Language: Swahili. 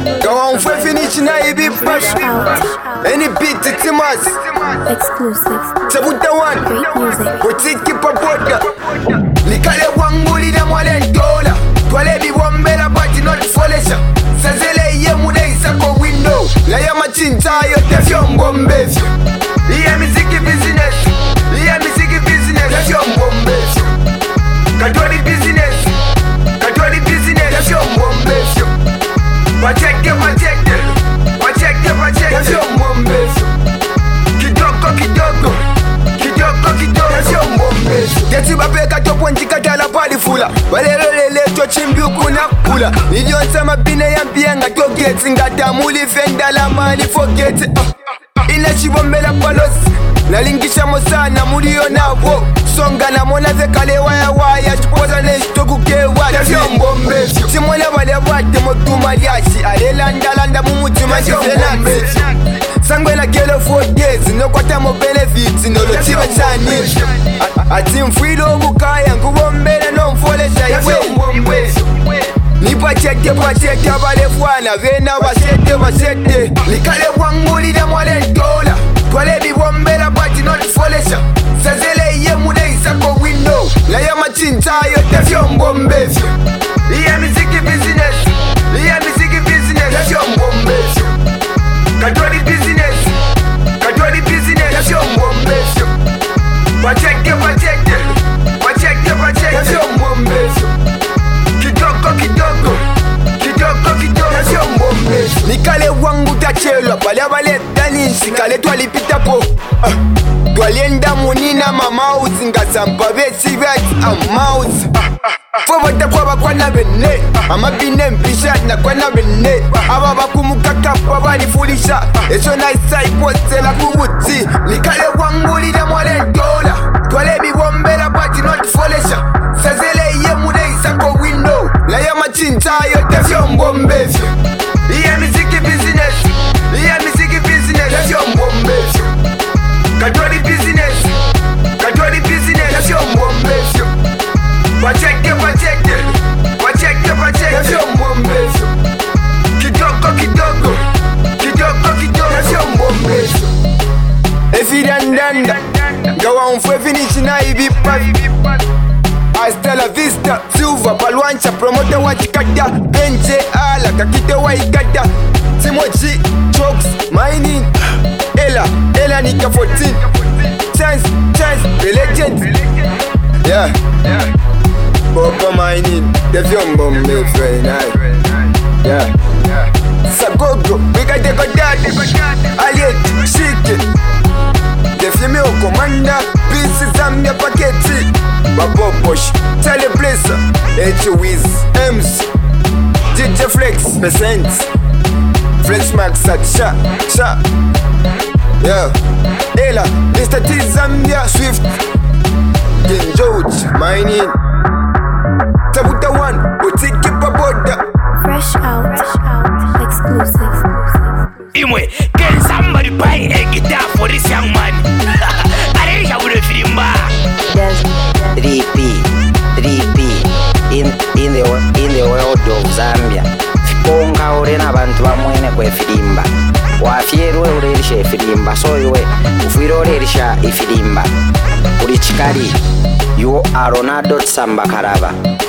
Go on for finish now, you be fresh. Any beat to Timas. Exclusive. So put the one. Great music. But it keep a border. Likale wanguli na mwalendola. Twale bi wambela but not folesha. Sazele ye mude isako window. La ya machinta yo tefyo mbombevyo. Iye miziki business. Iye miziki business. Tefyo mbombevyo. Katwali business. Katwali business. Tefyo mbombevyo. Wacheke. Tefyo mbombevyo. Kidogo. Tefyo mbombevyo. Teti babeka topo njikatala pali fula. Walelele to chimbi ukuna pula. Nilionsa mabine ya mpianga to get. Ngata muli fenda la mani forget. Inachibombela palosi. Nalingisha mosana mulio nabo. Songa na mona zekale waya. Chipoza neshitoku kewa. Tefyo mbombevyo. Simole wale wate motuma liashi. Alelanda mumutima jifelansi. Sangwe na kelo 4 days. No kwata mo benefits. No lo chive chani. Ati mfwilo bukaya. Ngubombele no mfolesha iwe. Nipa chete abale fwana. Vena basete. Likale wanguli na mwale dola. Twale biwombela but not folesha. Sazele ye mude isako window. La ya machinta yo tefyo mbombevyo. Iye miziki business. Tefyo mbombevyo. Katwali business. Tefyo mbombevyo. Wacheke. Tefyo mbombevyo. Kidogo. Tefyo mbombevyo. Nikale wangu tachelwa. Pale danishi. Kale twalipita po. Twalienda munina mamauzi. Ngasampa besi amauzi. Fobota kwa bakwana bene. Amabine mpisha na kwana bene. Aba bakumukaka bali fulisha. Eso na isa iposte la kubuti. Likale wanguli na mwale dola. Twale biwombela but not folesha. Sazele ye mude isako window. La ya machinta yo tefyo mbombevyo. Iye miziki business. Tefyo mbombevyo. Katwali business. Tefyo mbombevyo. Wacheke. Tefyo mbombevyo. Kidogo. Tefyo mbombevyo. Evidandanda. Go on for finish na ibi pa. Hasta la vista. Silva palwancha promoter wachikata. Benje ala kakite waikata. Timochi Chokes mining. Ella nika 14. Chance the legend. Yeah. Papa mining. Tefyo mbombevyo. Yeah. Sagogo, we got the godad. Aliet, shike. The female commander, pieces Zambia paketi. Babobosh, Teleplacer, H-Wiz, Ems, DJ Flex, Percent, Flex Max at Sha. Yeah, Ella, Mr. T Zambia, Swift, King George, mining. Tabuta one, boutique keep a border. Fresh out. Exclusive. Imwe, can somebody buy a guitar for this young man? I would have him back. 3P in the world of Zambia. Konga ore na bantu bamwene kwe filimba. Wafierwe urerisha ifilimba. So iwe ufiro urerisha ifilimba. Uri chikari. You are Ronaldo Samba Karaba.